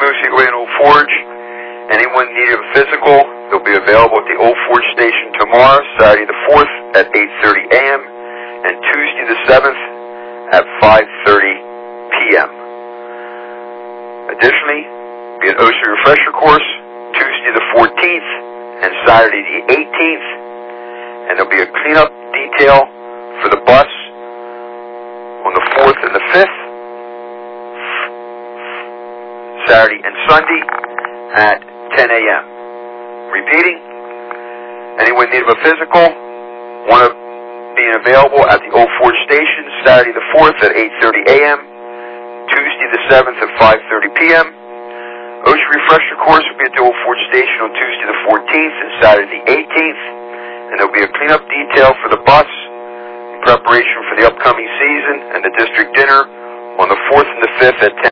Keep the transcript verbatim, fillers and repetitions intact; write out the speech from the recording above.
Associate Way in Old Forge. Anyone needing a physical, they'll be available at the Old Forge Station tomorrow, Saturday the fourth at eight thirty a m and Tuesday the seventh at five thirty p m Additionally, be an OSHA refresher course Tuesday the fourteenth and Saturday the eighteenth, and there'll be a cleanup detail for the bus on the fourth and the fifth, Saturday and Sunday at ten a m Repeating, anyone need a physical, want to be available at the Old Forge Station Saturday the fourth at eight thirty a m Tuesday the seventh at five thirty p m OSHA refresher course will be at the Old Forge Station on Tuesday the fourteenth and Saturday the eighteenth, and there'll be a cleanup detail for the bus in preparation for the upcoming season and the district dinner on the fourth and the fifth at ten.